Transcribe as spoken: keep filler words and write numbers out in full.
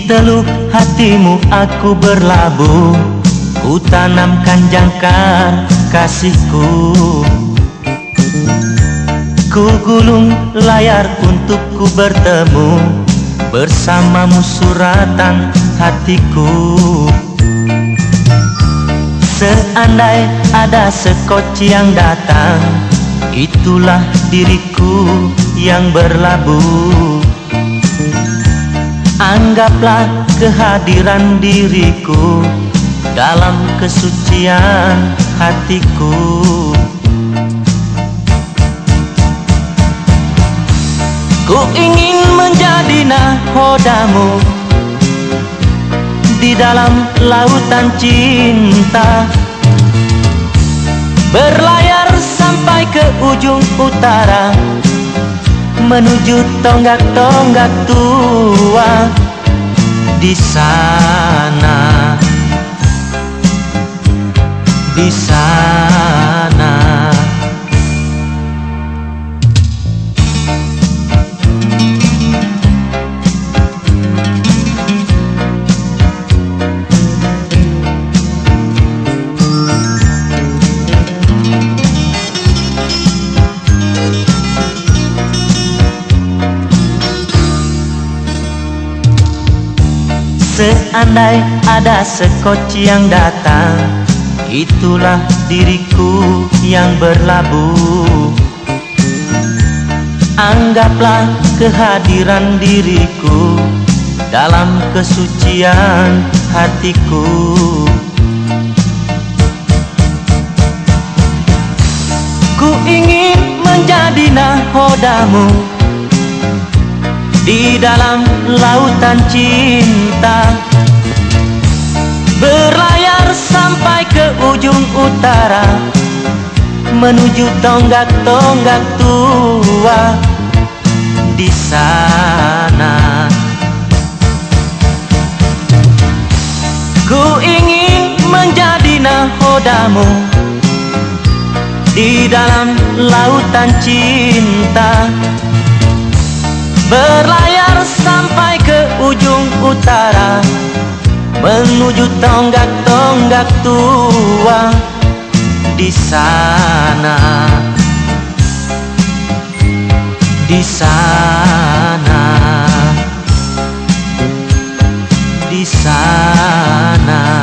teluk hatimu aku berlabuh, ku tanamkan jangkar kasihku. Ku gulung layar untuk ku bertemu, bersamamu suratan hatiku. Seandai ada sekoci yang datang, itulah diriku yang berlabuh. Anggaplah kehadiran diriku dalam kesucian hatiku. Ku ingin menjadi nahodamu di dalam lautan cinta, berlayar sampai ke ujung utara, menuju tonggak-tonggak tua di sana, di sana. Seandai ada sekoci yang datang, itulah diriku yang berlabuh. Anggaplah kehadiran diriku dalam kesucian hatiku. Ku ingin menjadi nahodamu di dalam lautan cinta, berlayar sampai ke ujung utara, menuju tonggak-tonggak tua di sana. Ku ingin menjadi nahodamu di dalam lautan cinta, berlayar sampai ke ujung utara, menuju tonggak-tonggak tua di sana, di sana, di sana.